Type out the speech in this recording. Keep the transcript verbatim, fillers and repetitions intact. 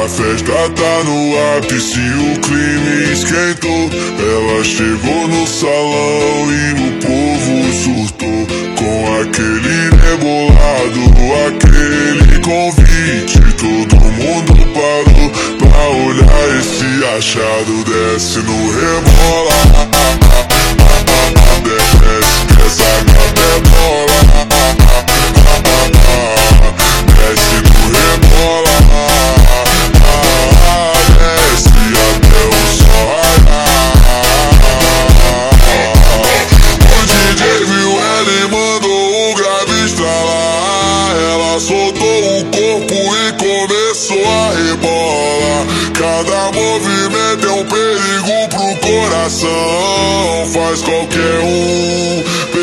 A festa tá no ápice, o clima esquentou. Ela chegou no salão e o povo surtou. Com aquele rebolado, aquele convite, todo mundo parou pra olhar esse achado. Desce no rebola, desce que essa gata é bola. Desce no rebola, desce até o sol raiar. O D J viu ela e mandou o grave estralar. Ela soltou o corpo e começou a rebolar. Cada movimento é um perigo pro coração. Faz qualquer um